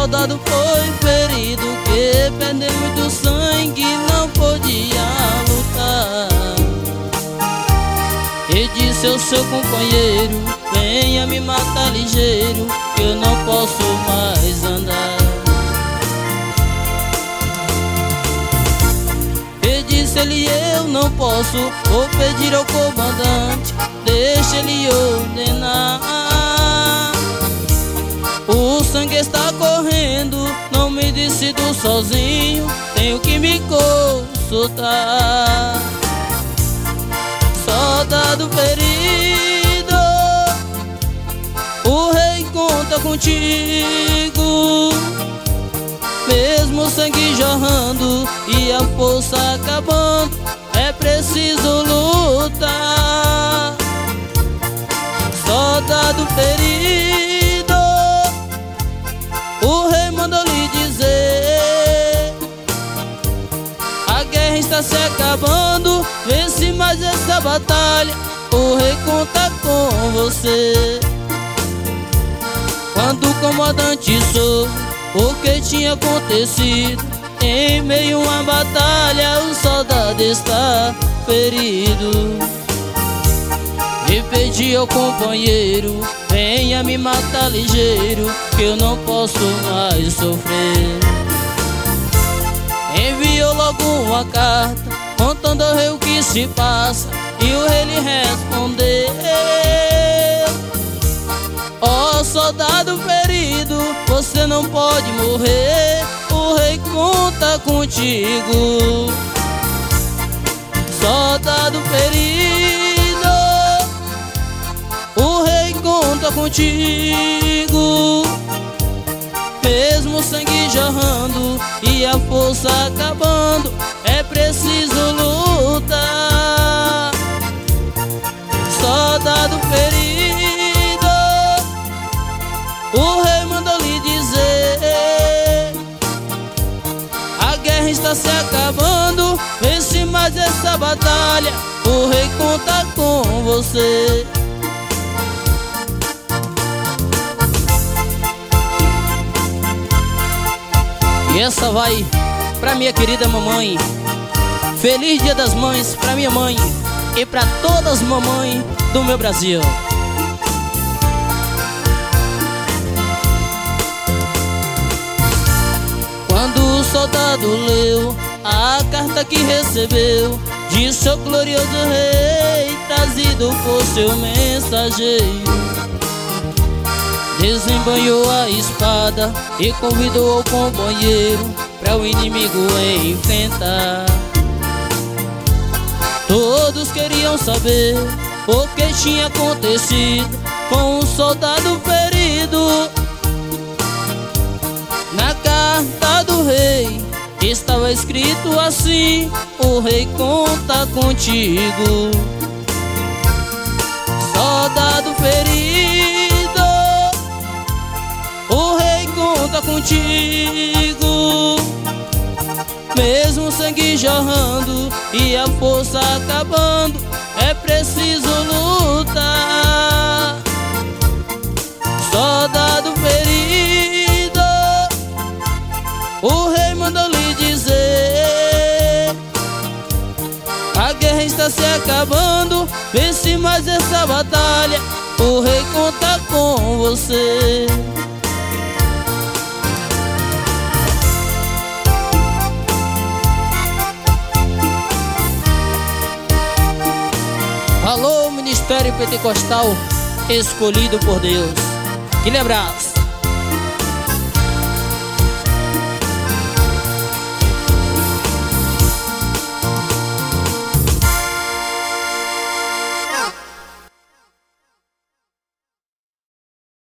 soldado foi ferido, que perdeu muito sangue, não podia lutar. E disse ao seu companheiro: venha me matar ligeiro, que eu não posso mais andar. E disse ele: eu não posso, vou pedir ao comandante, deixa ele ordenar. O sangue está correndo, não me decido sozinho, tenho que me consultar. Soldado ferido, o rei conta contigo. Mesmo o sangue jorrando e a força acabando, é preciso lutar. Soldado ferido, o rei mandou lhe dizer: a guerra está se acabando, vence mais essa batalha, o rei conta com você. Quando o comandante soube o que tinha acontecido, em meio a uma batalha o soldado está ferido. E pedi ao companheiro: venha me matar ligeiro, que eu não posso mais sofrer. Enviou logo uma carta, contando ao rei o que se passa, e o rei lhe respondeu: ó soldado ferido, você não pode morrer, o rei conta contigo. Soldado ferido, o rei conta contigo. Mesmo o sangue jorrando e a força acabando, é preciso lutar. Soldado ferido, o rei mandou lhe dizer: a guerra está se acabando, vence mais essa batalha, o rei conta com você. E essa vai pra minha querida mamãe. Feliz Dia das Mães pra minha mãe e pra todas as mamães do meu Brasil. Quando o soldado leu a carta que recebeu, disse ao glorioso rei, trazido por seu mensageiro, desembanhou a espada e convidou o companheiro para o inimigo enfrentar. Todos queriam saber o que tinha acontecido com o soldado ferido. Na carta do rei estava escrito assim: o rei conta contigo. Soldado ferido, o rei conta contigo. Mesmo o sangue jorrando e a força acabando, é preciso lutar. Soldado ferido, o rei mandou lhe dizer: a guerra está se acabando, vence mais essa batalha, o rei conta com você. Alô, Ministério Pentecostal escolhido por Deus. Aquele abraço.